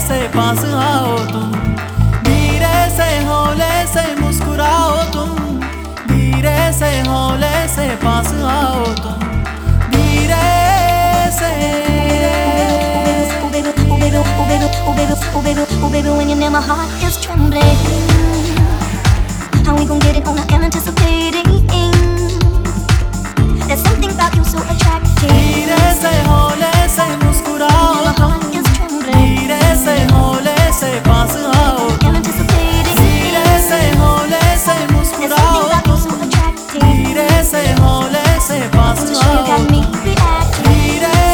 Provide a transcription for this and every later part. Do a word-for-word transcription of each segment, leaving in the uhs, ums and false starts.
से पास आओ तुम, धीरे से हौले से मुस्कुराओ तुम, धीरे से हौले से पास आओ तुम, धीरे से। Oh baby, oh baby, oh baby, when you're near my heart is trembling. How we gon' get it on? I am anticipating. There's something about you so attractive. धीरे से हौले से मुस्कुराओ, my heart is trembling. धीरे से हौले से पास आओ, I am anticipating. धीरे से हौले से There's मुस्कुराओ, something about you so attractive. धीरे से हौले से पास Want to show you आओ, got me reacting. धीरे से।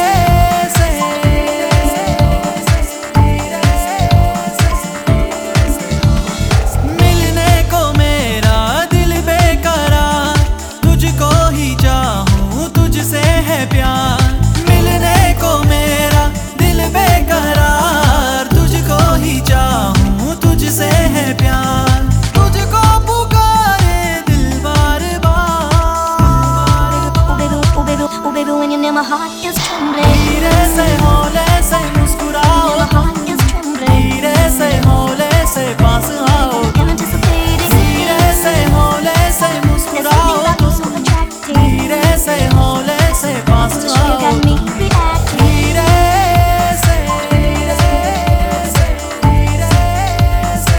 मिलने को मेरा दिल बेकरार, तुझको ही चाहूं तुझसे है प्यार। मिलने को मेरा दिल बेकरार, तुझको ही चाहूं तुझसे है प्यार। तुझको पुकारे दिल बार बार। Oh baby, oh baby, oh baby, when you're near my heart is trembling. धीरे से हौले से मुस्कुराओ, My heart is trembling. धीरे से हौले से पास आओ, I am anticipating. धीरे से हौले से There's something मुस्कुराओ, about you so attractive. धीरे से हौले से पास Want to show you आओ, got me reacting. धीरे से, धीरे से, धीरे से,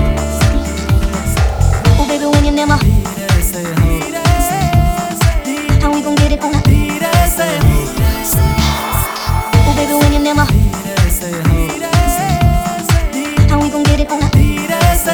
Oh baby, when you're near my, धीरे से, धीरे से, how we gon' get it on? धीरे से, Oh baby, when you're near my, धीरे से, धीरे से, how we gon' get it on? धीरे से।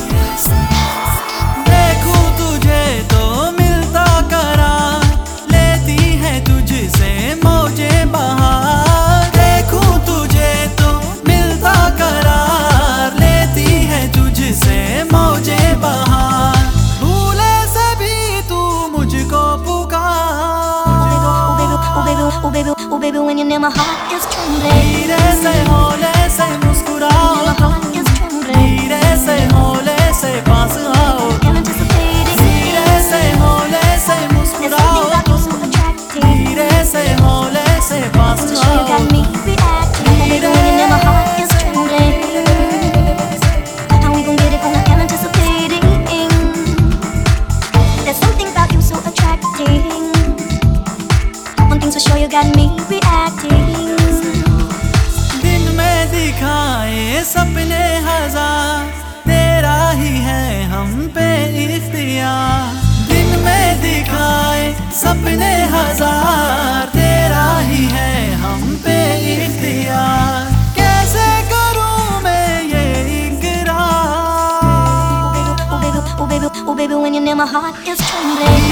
देखूं तुझे तो मिलता करार, लेती है तुझसे मौजे बहार। देखूं तुझे तो मिलता करार, लेती है तुझसे मौजे बहार। भूले से भी तू मुझको पुकार। Oh baby, oh baby, oh baby, oh baby, when you're near my heart is trembling. धीरे से हौले से मुस्कुराओ, My heart is trembling. धीरे से हौले से पास आओ, I am anticipating. धीरे से हौले से There's मुस्कुराओ, something about you so attractive. धीरे से हौले से पास Want to show you आओ, got me reacting. Oh baby, when you're near my heart is trembling. How we gon' get it on? I am anticipating. There's something about you so attractive. One thing's for sure, you got me reacting. दिन में दिखाए सपने हजार, तेरा ही है हम पे इख्तियार। दिन में दिखाए सपने हजार, तेरा ही है हम पे इख्तियार। कैसे करूं मैं ये इकरार। Oh baby, oh baby, oh baby, when you're near my heart is trembling.